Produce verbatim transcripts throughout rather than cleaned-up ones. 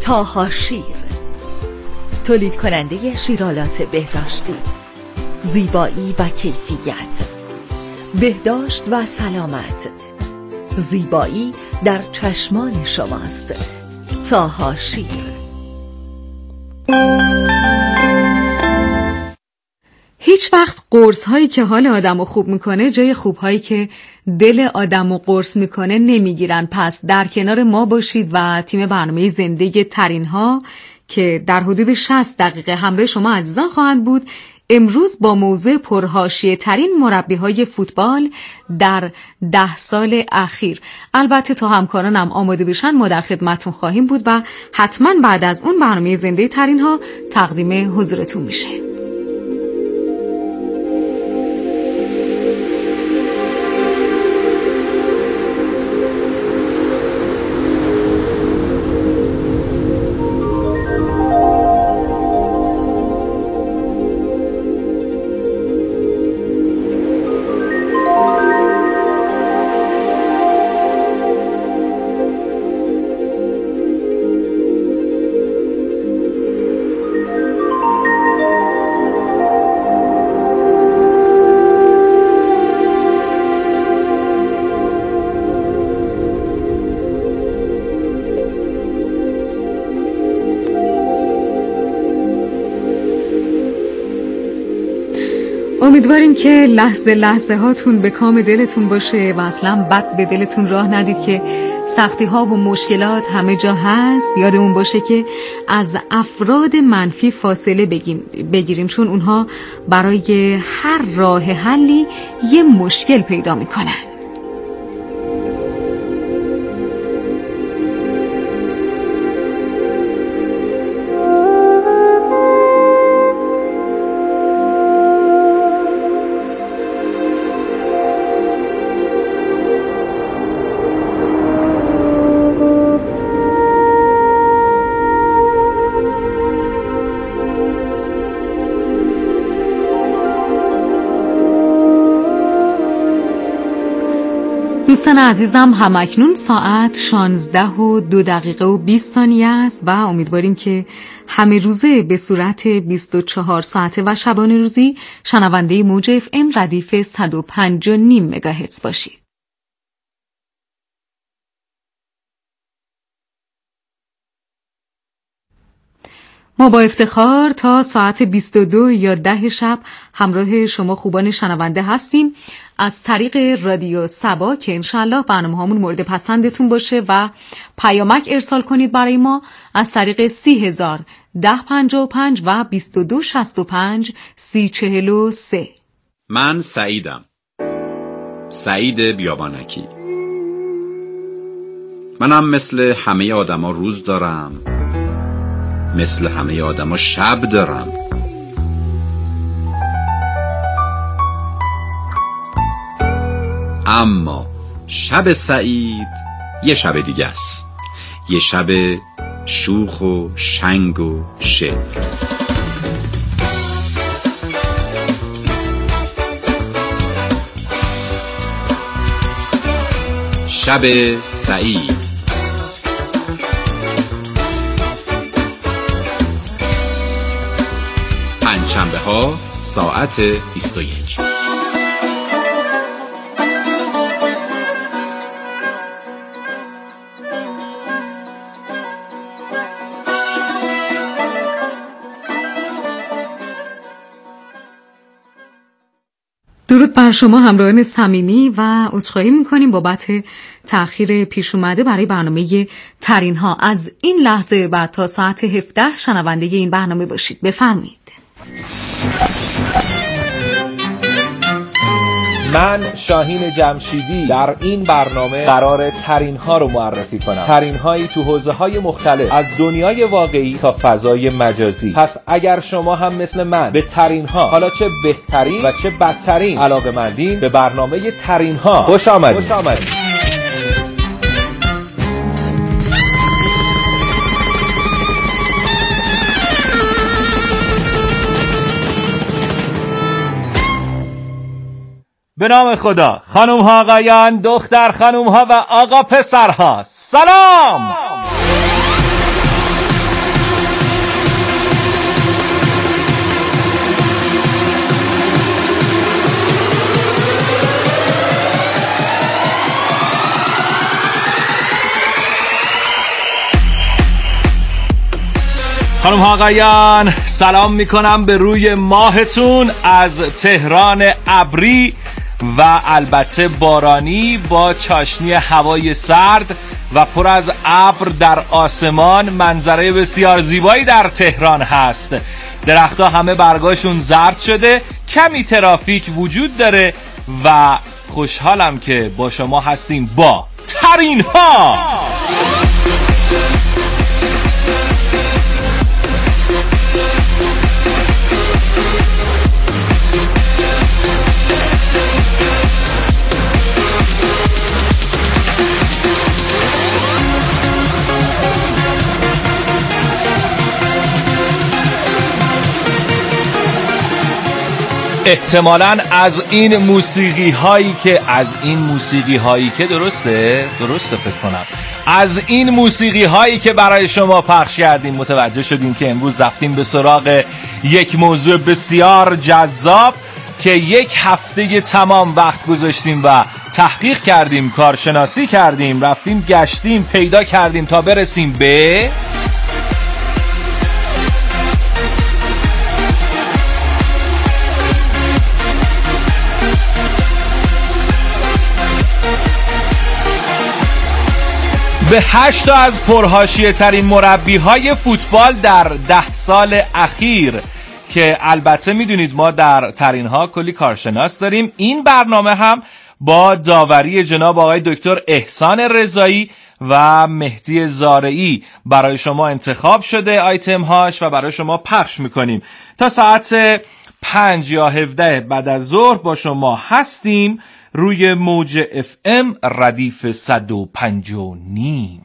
طاها شیر، تولید کننده شیرالات بهداشتی. زیبایی و کیفیت، بهداشت و سلامت. زیبایی در چشمان شماست. طاها شیر. هیچ وقت قرص هایی که حال آدمو خوب میکنه جای خوب هایی که دل آدمو قرص میکنه نمیگیرن. پس در کنار ما باشید و تیم برنامه زنده ترین ها که در حدود شصت دقیقه همراه شما عزیزان خواهند بود، امروز با موضوع پرحاشیه ترین مربی های فوتبال در ده سال اخیر. البته تا همکارانم آماده بشن ما در خدمتون خواهیم بود و حتما بعد از اون برنامه زنده ترین ها تقدیم حضورتون میشه. امیدواریم که لحظه لحظه هاتون به کام دلتون باشه و اصلا بد به دلتون راه ندید که سختی ها و مشکلات همه جا هست. یادمون باشه که از افراد منفی فاصله بگیریم چون اونها برای هر راه حلی یه مشکل پیدا میکنن. دوستان عزیزم، همکنون ساعت شانزده و دو دقیقه و بیست ثانیه است و امیدواریم که همه روزه به صورت بیست و چهار ساعته و شبانه روزی شنونده موج اف ام ردیف صد و پنج و نیم مگاهرتز باشید. ما با افتخار تا ساعت بیست و دو یا ده شب همراه شما خوبان شنونده هستیم از طریق رادیو سبا که انشالله برنامه هامون مورد پسندتون باشه و پیامک ارسال کنید برای ما از طریق سی هزار ده پنجاه و پنج و بیست و دو شصت و پنج سی چهل و سه. من سعیدم، سعید بیابانکی. منم مثل همه آدما روز دارم، مثل همه آدما شب دارم. اما شب سعید یه شب دیگه است، یه شب شوخ و شنگ و شعر. شب سعید پنجشنبه ها ساعت بیست و یک. درود بر شما همراهان صمیمی و عذرخواهی می‌کنیم بابت تأخیر پیش اومده برای برنامه ترین ها. از این لحظه بعد تا ساعت هفده شنونده این برنامه باشید. بفرمایید. من شاهین جمشیدی در این برنامه قرار ترین ها رو معرفی کنم، ترین هایی تو حوزه های مختلف از دنیای واقعی تا فضای مجازی. پس اگر شما هم مثل من به ترین ها، حالا چه بهترین و چه بدترین، علاقه‌مندین، به برنامه ترین ها خوش آمدید. خوش آمدید. به نام خدا، خانم ها آقایان، دختر خانم ها و آقا پسرها، سلام. خانم ها آقایان، سلام میکنم به روی ماهتون از تهران ابری و البته بارانی با چاشنی هوای سرد و پر از ابر در آسمان. منظره بسیار زیبایی در تهران هست. درختها همه برگاشون زرد شده، کمی ترافیک وجود داره و خوشحالم که با شما هستیم با ترین ها. احتمالاً از این موسیقی هایی که از این موسیقی هایی که درسته درسته فکر کنم از این موسیقی هایی که برای شما پخش کردیم متوجه شدیم که امروز رفتیم به سراغ یک موضوع بسیار جذاب که یک هفته تمام وقت گذاشتیم و تحقیق کردیم، کارشناسی کردیم، رفتیم گشتیم، پیدا کردیم تا برسیم به به هشت از پرحاشیه ترین مربی های فوتبال در ده سال اخیر که البته میدونید ما در ترین ها کلی کارشناس داریم. این برنامه هم با داوری جناب آقای دکتر احسان رضایی و مهدی زارعی برای شما انتخاب شده آیتم هاش و برای شما پخش میکنیم. تا ساعت پنج یا هفده بعد از ظهر با شما هستیم روی موج اف ام ردیف صد و پنج و نیم.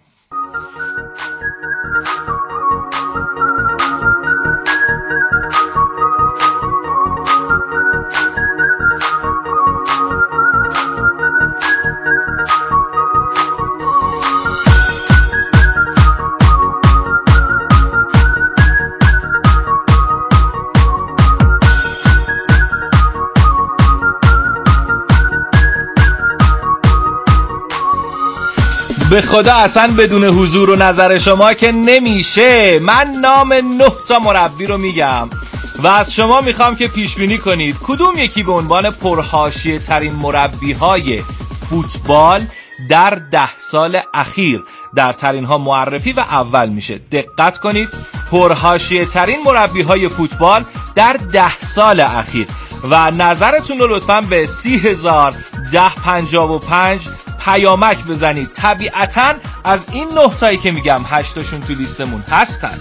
به خدا اصلا بدون حضور و نظر شما که نمیشه. من نام نه تا مربی رو میگم و از شما میخوام که پیش بینی کنید کدوم یکی به عنوان پرحاشیه ترین مربی های فوتبال در ده سال اخیر در ترین ها معرفی و اول میشه. دقت کنید، پرحاشیه ترین مربی های فوتبال در ده سال اخیر و نظرتون رو لطفاً به سی هزار ده پنجاه و پنج پیامک بزنید. طبیعتاً از این نه تایی که میگم هشتاشون تو لیستمون هستن.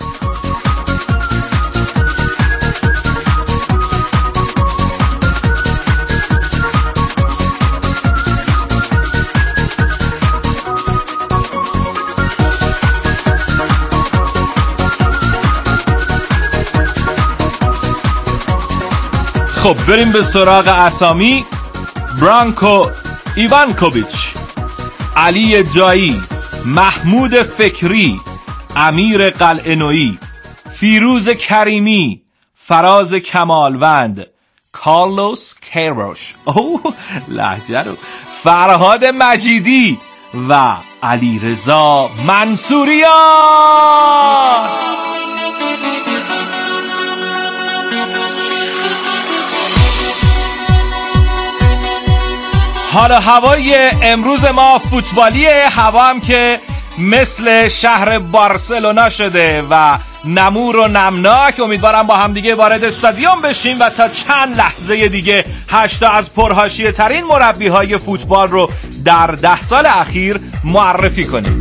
خب بریم به سراغ اسامی. برانکو ایوانکوویچ، علی جایی، محمود فکری، امیر قلعه‌نویی، فیروز کریمی، فراز کمالوند، کارلوس کیروش، اوه لهجه رو، فرهاد مجیدی و علی رضا منصوریان. حالا هوای امروز ما فوتبالیه، هوا هم که مثل شهر بارسلونا شده و نمور و نمناک. امیدوارم با هم دیگه وارد استادیوم بشیم و تا چند لحظه دیگه هشتا از پرحاشیه ترین مربی های فوتبال رو در ده سال اخیر معرفی کنیم.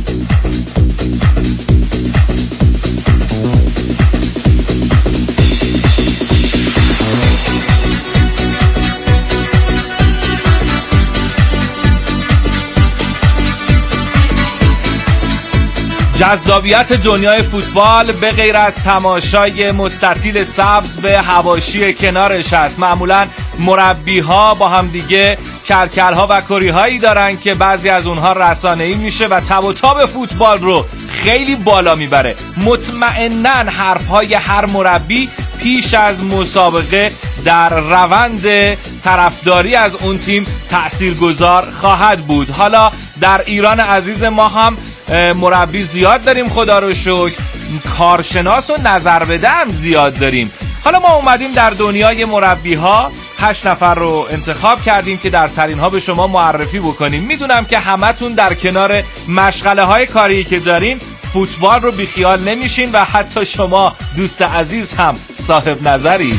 جذابیت دنیای فوتبال به غیر از تماشای مستطیل سبز به حواشی کنارش هست. معمولاً مربی ها با هم دیگه کلکل ها و کری هایی دارن که بعضی از اونها رسانه‌ای میشه و تب و تاب فوتبال رو خیلی بالا میبره. مطمئناً حرف های هر مربی پیش از مسابقه در روند طرفداری از اون تیم تأثیرگذار خواهد بود. حالا در ایران عزیز ما هم مربی زیاد داریم خدا رو شکر کارشناس و نظر بده هم زیاد داریم. حالا ما اومدیم در دنیای مربی ها هشت نفر رو انتخاب کردیم که در ترین ها به شما معرفی بکنیم. میدونم که همتون در کنار مشغله های کاری که دارین فوتبال رو بیخیال نمیشین و حتی شما دوست عزیز هم صاحب نظری.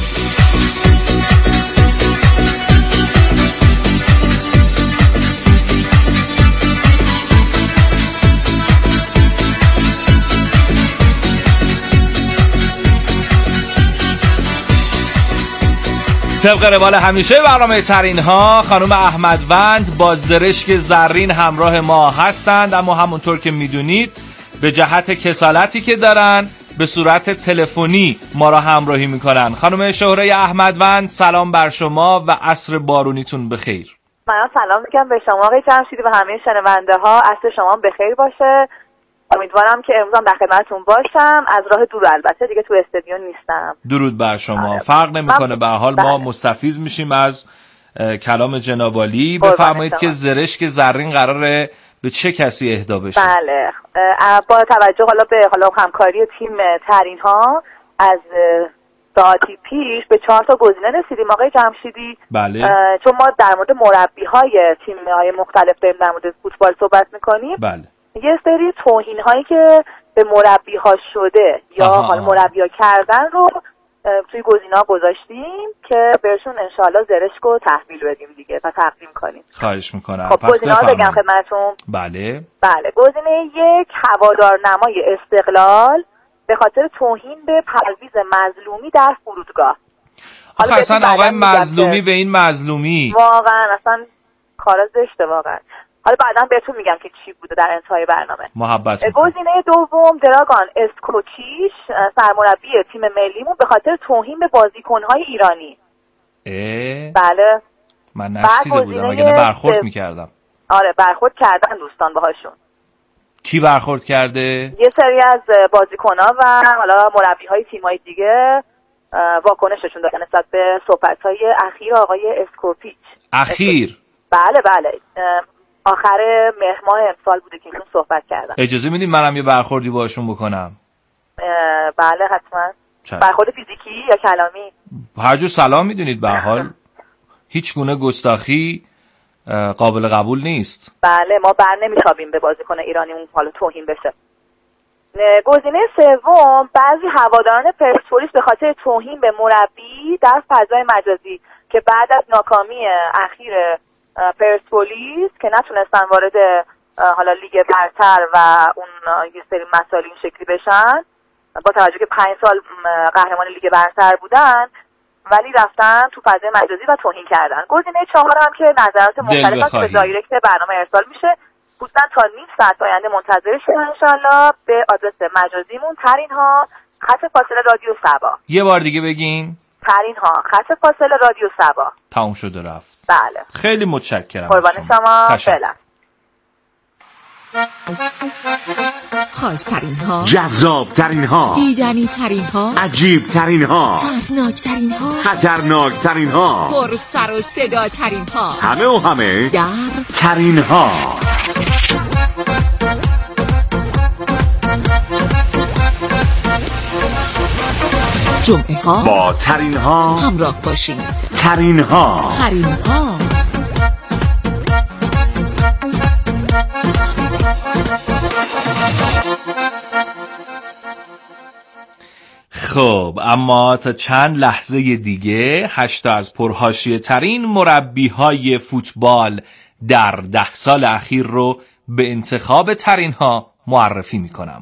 طبق روال همیشه برنامه ترین ها خانم احمدوند با زرشک زرین همراه ما هستند، اما همونطور که میدونید به جهت کسالتی که دارن به صورت تلفنی ما را همراهی میکنن. خانم شهره احمدوند سلام بر شما و عصر بارونیتون بخیر. من سلام میگم به شما آقای جمشیدی و همه شنونده ها، عصر شما بخیر باشه. امیدوارم که امروز هم در خدمتتون باشم، از راه دور البته، دیگه تو استودیو نیستم. درود بر شما. آره. فرق نمیکنه، به هر حال ما بله. مستفیض میشیم از کلام جناب عالی. بفرمایید که زرشک زرین قراره به چه کسی اهدا بشه؟ بله، با توجه حالا به حالا همکاری تیم ترین ها از ساعتی پیش به چهار تا گزینه رسیدیم آقای جمشیدی. بله. چون ما در مورد مربی های تیم های مختلف داریم در مورد فوتبال صحبت میکنیم. بله. یه سری توهین هایی که به مربی ها شده یا حال مربی ها کردن رو توی گزینه ها گذاشتیم که بهشون انشاءالله زرشک رو تحویل بدیم دیگه و تقدیم کنیم. خواهش میکنم. خب گزینه ها بگم خدمتتون. بله. بله، گزینه یک، هوادار نمای استقلال به خاطر توهین به پرویز مظلومی در فرودگاه. آخه اصلا آقای مظلومی به این مظلومی واقعا اصلا کار زشته واقعا. حالا بعدا بهتون میگم که چی بوده در انتهای برنامه. محبت میکنم. گزینه دوم، دراگان اسکوچیش سرمربی تیم ملیمون به خاطر توهین به بازیکن‌های ایرانی. اه؟ بله. من نشنیده بودم، اگه نه برخورد میکردم. آره برخورد کردن دوستان باهاشون. کی برخورد کرده؟ یه سری از بازیکن‌ها و حالا مربی‌های تیم‌های دیگه واکنششون دادن نسبت به صحبت‌های اخیر آقای اسکوپیچ. اخیر؟ بله بله. آخر مهر ماه امسال بوده که ایشون صحبت کردن. اجازه میدین منم یه برخوردی باشون بکنم؟ بله حتما. چند. برخورد فیزیکی یا کلامی؟ هر جور سلام میدونید، به حال هیچ گونه گستاخی قابل قبول نیست. بله، ما بر نمیتابیم به بازیکن ایرانی اون حالا توهین بشه. گزینه سوم، بعضی هواداران پرسپولیس به خاطر توهین به مربی در فضای مجازی که بعد از ناکامی اخیر پرسپولیس که نتونستن وارد حالا لیگ برتر و اون یه سری مسائل این شکلی بشن، با توجه که پنج سال قهرمان لیگ برتر بودن ولی رفتن تو فضای مجازی و توهین کردن. گزینه چهار هم که نظرات مختلف به دایرکت برنامه ارسال میشه، حتما تا نیم ساعت آینده منتظر شما انشالله به آدرس مجازیمون ترین ها خط فاصله رادیو سبا. یه بار دیگه بگین. ترین ها خط فاصله رادیو سبا. تموم شده رفت. بله. خیلی متشکرم. قربان شما. فعلا. خاص‌ترین ها، جذاب‌ترین ها، دیدنی ترین ها، عجیب ترین ها، ترسناک ترین ها، خطرناک ترین ها، پر سر و صدا ترین ها، همه و همه در ترین ها. جمعه ها با ترین ها همراه باشید. ترین ها ترین ها. خب اما تا چند لحظه دیگه هشتا از پرحاشیه ترین مربی های فوتبال در ده سال اخیر رو به انتخاب ترین ها معرفی میکنم.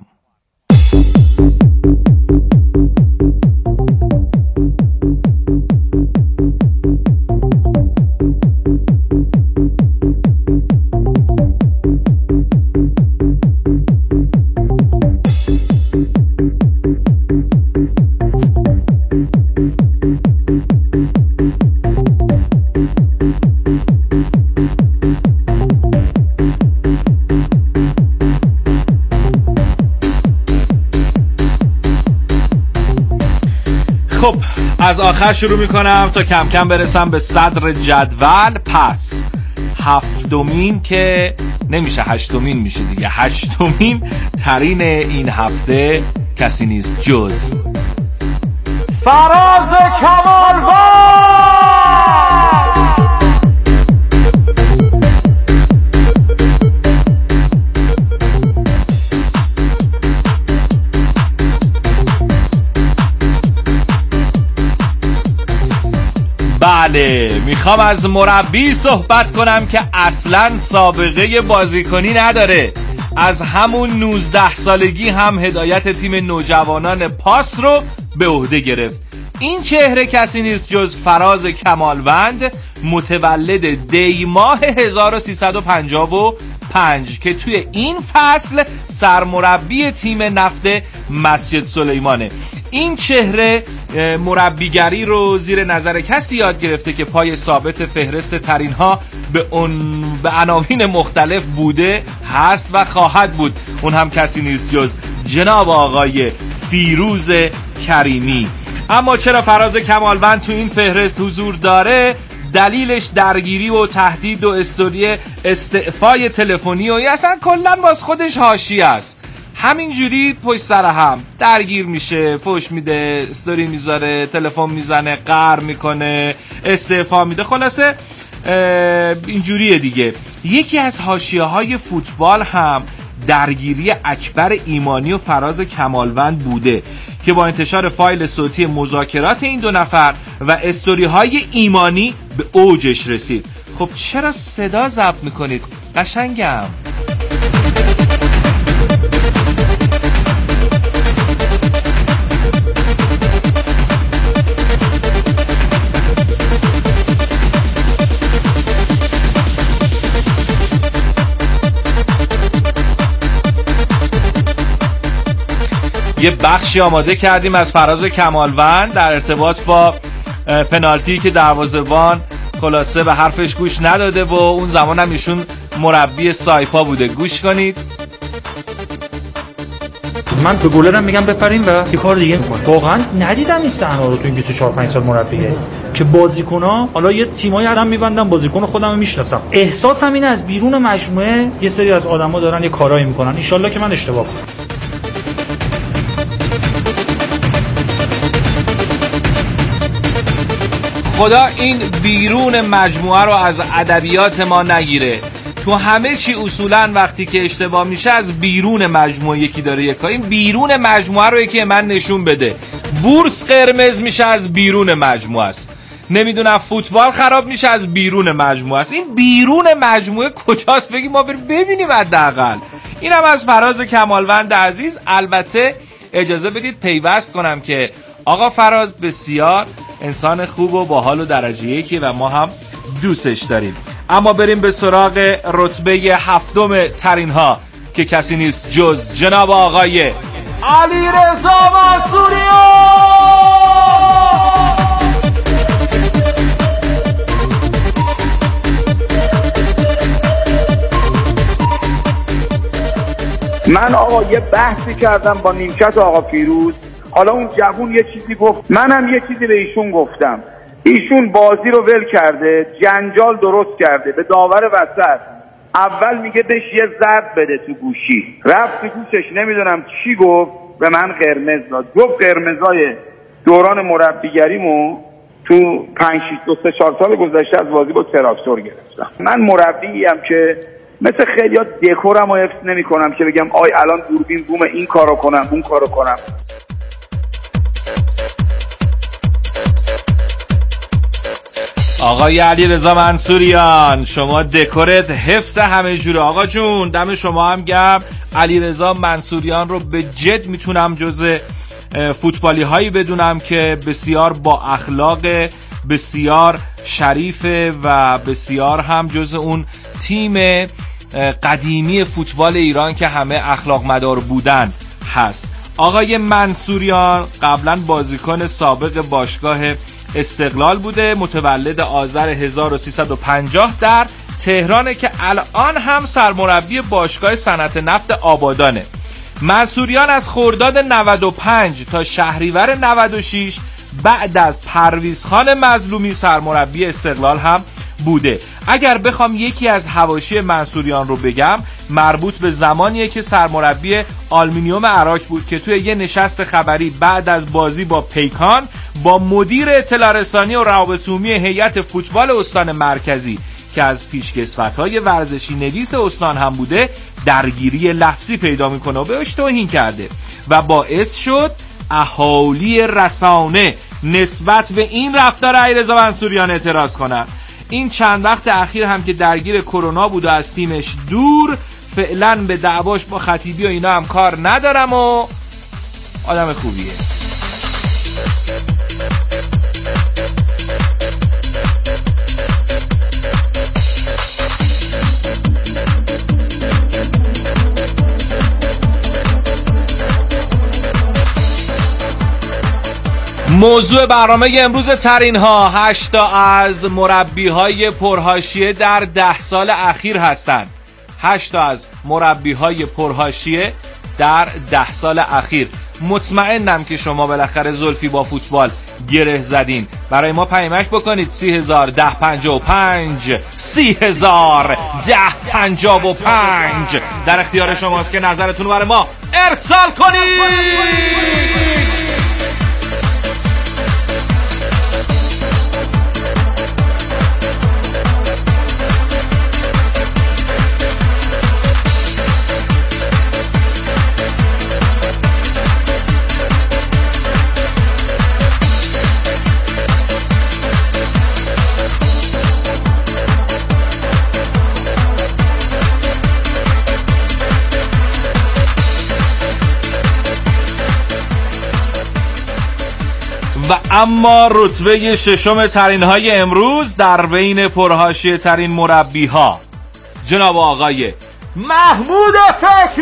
خب از آخر شروع میکنم تا کم کم برسم به صدر جدول. پس هفتمین که نمیشه هشتمین میشه دیگه، هشتمین ترین این هفته کسی نیست جز فراز کمالوند. بله، میخوام از مربی صحبت کنم که اصلاً سابقه بازیکنی نداره. از همون نوزده سالگی هم هدایت تیم نوجوانان پاس رو به عهده گرفت. این چهره کسی نیست جز فراز کمالوند، متولد دی ماه هزار و سیصد و پنجاه و پنج که توی این فصل سرمربی تیم نفت مسجد سلیمانه. این چهره مربیگری رو زیر نظر کسی یاد گرفته که پای ثابت فهرست ترین ها به اون به عناوین مختلف بوده، هست و خواهد بود. اون هم کسی نیست جز جناب آقای فیروز کریمی. اما چرا فراز کمالوند تو این فهرست حضور داره؟ دلیلش درگیری و تهدید و استوری استعفای تلفنی و اصلا کلا باز خودش حاشیه است. همینجوری پشت سر هم درگیر میشه، فوش میده، استوری میذاره، تلفن میزنه، قهر میکنه، استعفا میده، خلاصه اینجوریه دیگه. یکی از حاشیه‌های فوتبال هم درگیری اکبر ایمانی و فراز کمالوند بوده که با انتشار فایل صوتی مذاکرات این دو نفر و استوری های ایمانی به اوجش رسید. خب چرا صدا ضبط میکنید؟ قشنگم. یه بخشی آماده کردیم از فراز کمالوند در ارتباط با پنالتی که دروازه‌بان خلاصه به حرفش گوش نداده و اون زمان هم ایشون مربی سایپا بوده. گوش کنید. من به گلرم میگم بپریم و یه کار دیگه میکنه. واقعا ندیدم این صحنه رو تو این بیست و چهار پنج سال مربیگری که بازیکن‌ها، حالا یه تیمای آدم میبندن، بازیکن خودم رو میشناسم، احساسم اینه از بیرون مجموعه یه سری از آدما دارن یه کارایی میکنن. ان شاءالله که من اشتباه کنم. خدا این بیرون مجموعه رو از ادبیات ما نگیره. تو همه چی اصولا وقتی که اشتباه میشه از بیرون مجموعه یکی داره یکا. این بیرون مجموعه رو یکی من نشون بده. بورس قرمز میشه از بیرون مجموعه است. نمیدونم فوتبال خراب میشه از بیرون مجموعه است. این بیرون مجموعه کجاست؟ بگیم ما بریم ببینیم حداقل. اینم از فراز کمالوند عزیز. البته اجازه بدید پیوست کنم که آقا فراز بسیار انسان خوب و باحال و درجه یکی و ما هم دوستش داریم. اما بریم به سراغ رتبه هفتم ترین ها که کسی نیست جز جناب آقای علیرضا منصوریان. من آقا یه بحثی کردم با نیمکت آقا فیروز، حالا اون جوون یه چیزی گفت، منم یه چیزی به ایشون گفتم. ایشون بازی رو ول کرده، جنجال درست کرده، به داور وسط اول میگه بهش یه ضرب بده تو گوشی، رفت تو گوشش نمیدونم چی گفت، به من قرمز داد. گفت قرمزای دوران مربیگریمو تو پنج دو سه چهار سال گذشته از بازی با تراکتور گرفتم. من مربییم که مثل خیلی‌ها دکورم رو حفظ نمی‌کنم که بگم آی الان دوربین بوم این کارو کنم اون کارو کنم. آقای علیرضا منصوریان، شما دکورت حفظ همه جوره. آقا جون دم شما هم گرم. علیرضا منصوریان رو به جد میتونم جز فوتبالی هایی بدونم که بسیار با اخلاق، بسیار شریفه و بسیار هم جز اون تیم قدیمی فوتبال ایران که همه اخلاق مدار بودن هست. آقای منصوریان قبلا بازیکن سابق باشگاه استقلال بوده، متولد آذر هزار و سیصد و پنجاه در تهرانه که الان هم سرمربی باشگاه صنعت نفت آبادانه. منصوریان از خرداد نود و پنج تا شهریور نود و شش بعد از پرویز خان مظلومی سرمربی استقلال هم بوده. اگر بخوام یکی از حواشی منصوریان رو بگم، مربوط به زمانیه که سرمربی آلومینیوم عراق بود که توی یه نشست خبری بعد از بازی با پیکان با مدیر اطلاع رسانی و روابط عمومی هیئت فوتبال استان مرکزی که از پیشکسوت‌های ورزشی نویس استان هم بوده درگیری لفظی پیدا میکنه و بهش توهین کرده و باعث شد اهالی رسانه نسبت به این رفتار علیرضا منصوریان اعتراض کنن. این چند وقت اخیر هم که درگیر کرونا بود و از تیمش دور، فعلا به دعواش با خطیبی و اینا هم کار ندارم و آدم خوبیه. موضوع برنامه امروز ترین ها هشت تا از مربی های پرحاشیه در ده سال اخیر هستند. هشت تا از مربی های پرحاشیه در ده سال اخیر. مطمئنم که شما بالاخره زلفی با فوتبال گره زدین. برای ما پیامک بکنید سی هزار ده پنجاه و پنج سی هزار ده پنجاه و پنج. در اختیار شماست که نظرتون رو برای ما ارسال کنید. و اما رتبه ششم ترین های امروز در بین پرحاشیه ترین مربی ها جناب آقای محمود فکری.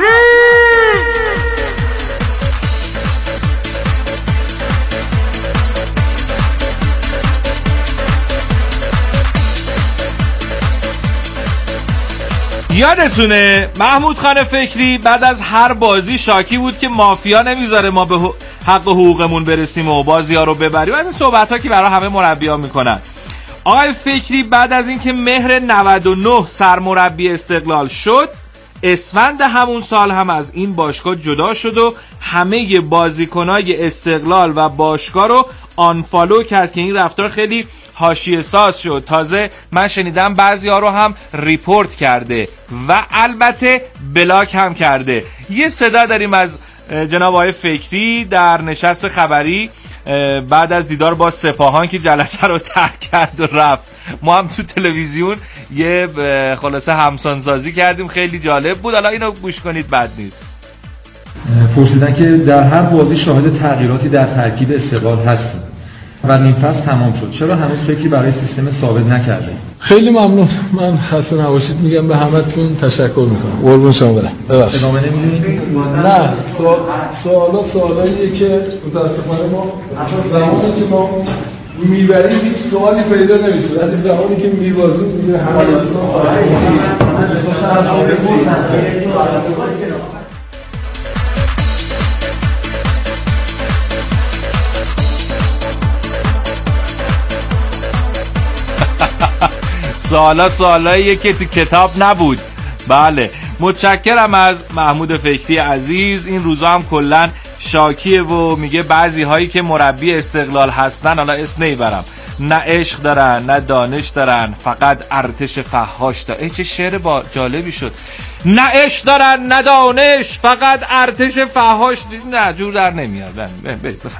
یادتونه محمود خان فکری بعد از هر بازی شاکی بود که مافیا نمیذاره ما به حق و حقوقمون برسیم و بازی ها رو ببریم. از این صحبت ها که برای همه مربی ها میکنن. آقای فکری بعد از اینکه مهر نود و نه سرمربی استقلال شد، اسفند همون سال هم از این باشگاه جدا شد و همه بازیکنای استقلال و باشگاه رو آنفالو کرد که این رفتار خیلی حاشیه ساز شد. تازه من شنیدم بعضی ها رو هم ریپورت کرده و البته بلاک هم کرده. یه صدا داریم از جناب آقای فکری در نشست خبری بعد از دیدار با سپاهان که جلسه رو ترک کرد و رفت. ما هم تو تلویزیون یه خلاصه همسانسازی کردیم، خیلی جالب بود. حالا اینو گوش کنید، بد نیست. پرسیدن که در هر بازی شاهد تغییراتی در ترکیب استقلال هستیم و نیم فصل تمام شد، چرا هنوز فکری برای سیستم ثابت نکرده؟ خیلی ممنون. من خسته نباشید میگم، به همتون تشکر میکنم. قربون شما برم. ببخشید. ادامه نمیدونید؟ نه، سوال سوالا سوالاییه که متاسفانه ما زمانی که ما میبریم هیچ سوالی پیدا نمیشه، ولی زمانی که میبازیم میگه همه سوالا سوالاییه که تو کتاب نبود. بله، متشکرم از محمود فکری عزیز. این روزا هم کلن شاکیه و میگه بعضی هایی که مربی استقلال هستن، حالا اسم نمیبرم، نه عشق دارن نه دانش دارن، فقط ارتش فحاش دارن. ای چه شعر با جالبی شد. نه عشق دارن نه دانش، فقط ارتش فحاش. نه جور در نمیاد. بفهم.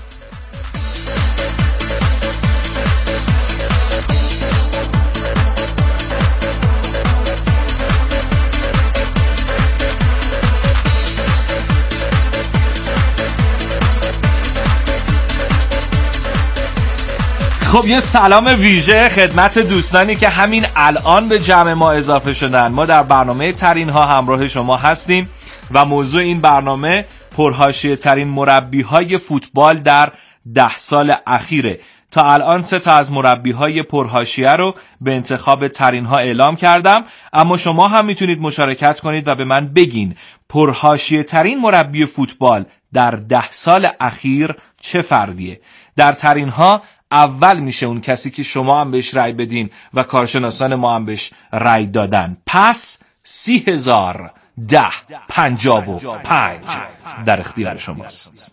خب یه سلام ویژه خدمت دوستانی که همین الان به جمع ما اضافه شدن. ما در برنامه ترین ها همراه شما هستیم و موضوع این برنامه پرحاشیه ترین مربی های فوتبال در ده سال اخیره. تا الان سه تا از مربی های پرحاشیه رو به انتخاب ترین ها اعلام کردم، اما شما هم میتونید مشارکت کنید و به من بگین پرحاشیه ترین مربی فوتبال در ده سال اخیر چه فردیه. در ترین ها اول میشه اون کسی که شما هم بهش رأی بدین و کارشناسان ما هم بهش رأی دادن. پس سی هزار ده پنجاه و پنج در اختیار شماست.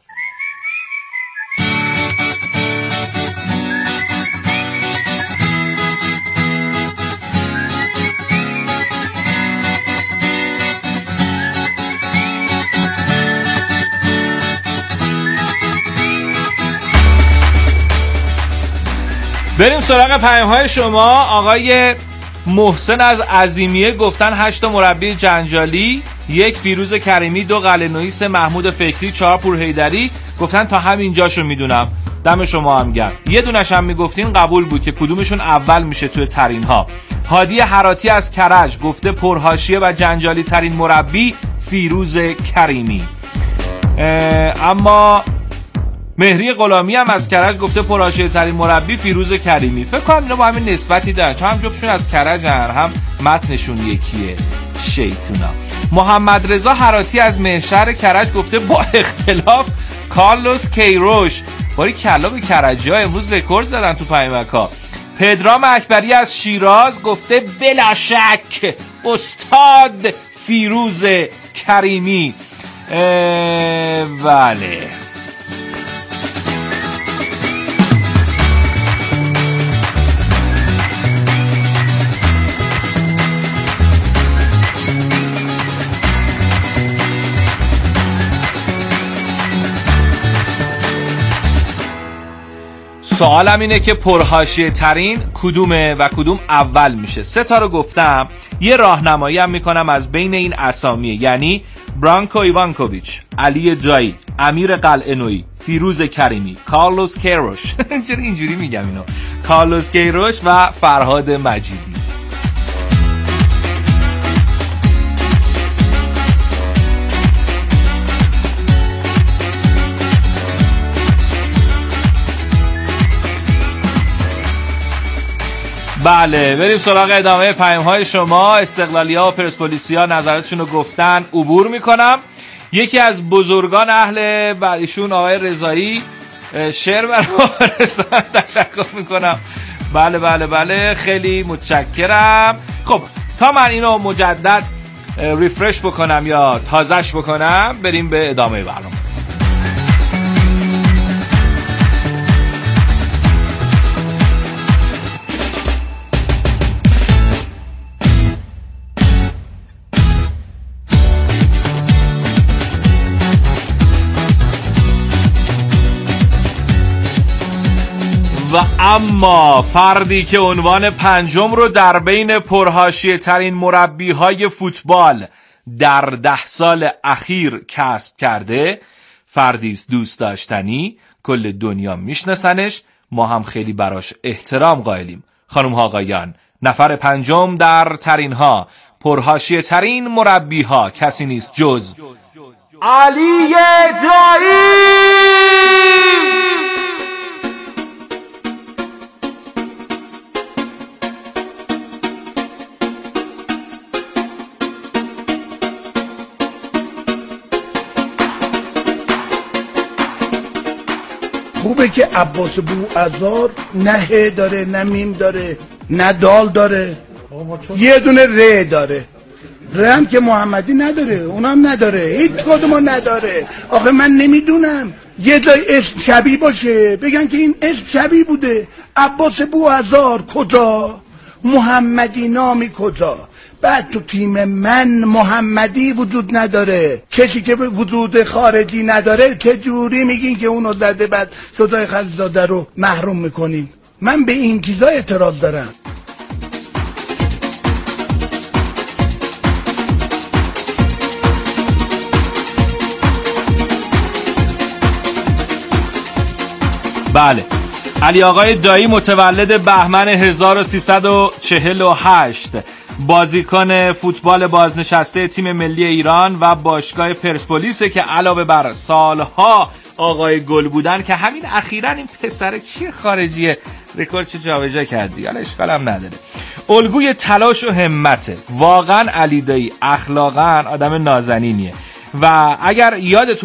بریم سراغ پیام‌های شما. آقای محسن از عظیمیه گفتن هشت مربی جنجالی، یک فیروز کریمی، دو قلعه‌نویی، سه محمود فکری، چهار پورحیدری. گفتن تا همینجاشو میدونم. دم شما هم گرم. یه دونش هم میگفتین قبول بود که کدومشون اول میشه توی ترین ها. هادی حراتی از کرج گفته پرحاشیه و جنجالی ترین مربی فیروز کریمی. اما مهری غلامی هم از کرج گفته پرحاشیه ترین مربی فیروز کریمی. فکر کنم اینا با همین نسبتی دارن، چون هم جفتشون از کرجن هم متنشون یکیه. شیطونا. محمد رضا حراتی از مهشهر کرج گفته با اختلاف کارلوس کیروش. باری کلا به کرجی ها امروز رکورد زدن تو پیمکا. پدرام اکبری از شیراز گفته بلا شک استاد فیروز کریمی. بله سوالم اینه که پرحاشیه ترین کدومه و کدوم اول میشه. سه تا رو گفتم. یه راهنمایی هم میکنم از بین این اسامی، یعنی برانکو ایوانکوویچ، علی دایی، امیر قلعه‌نویی، فیروز کریمی، کارلوس کیروش چرا اینجوری میگم اینو، کارلوس کیروش و فرهاد مجیدی. بله بریم سراغ ادامه پیام‌های شما. استقلالی‌ها و پرسپولیسی‌ها نظراتشون رو گفتن، عبور میکنم. یکی از بزرگان اهل ایشون آقای رضایی شعر برام فرستادن، تشکر میکنم. بله بله بله خیلی متشکرم. خب تا من اینو مجدد ریفرش بکنم یا تازهش بکنم، بریم به ادامه برنامه. و اما فردی که عنوان پنجم رو در بین پرحاشیه ترین مربی های فوتبال در ده سال اخیر کسب کرده، فردی است دوست داشتنی، کل دنیا میشناسنش، ما هم خیلی براش احترام قائلیم. خانم ها آقایان، نفر پنجم در ترین ها، پرحاشیه ترین مربی ها کسی نیست جز علی دایی. خوبه که عباس بوعزار نه ه داره نه میم داره نه دال داره، یه دونه ر داره. ر هم که محمدی نداره، اونم نداره، هیچ کدوم نداره. آخه من نمیدونم یه جای اسم شبیه باشه بگن که این اسم شبیه بوده. عباس بوعزار کجا؟ محمدی نامی کجا؟ بعد تو تیم من محمدی وجود نداره، کسی که وجود خارجی نداره چه جوری میگین که اونو زده بعد صدای خلیزاده رو محروم میکنین؟ من به این چیزا اعتراض دارم. بله علی آقای دایی متولد بهمن هزار و سیصد و چهل و هشت، بازیکن فوتبال بازنشسته تیم ملی ایران و باشگاه پرسپولیس که علاوه بر سالها آقای گل بودن که همین اخیراً این پسر کی خارجیه رکورد چه جابجا کردی، حالا اشکال هم نداره. الگوی تلاش و همته. واقعا علی دایی اخلاقاً آدم نازنینیه و اگر یادتون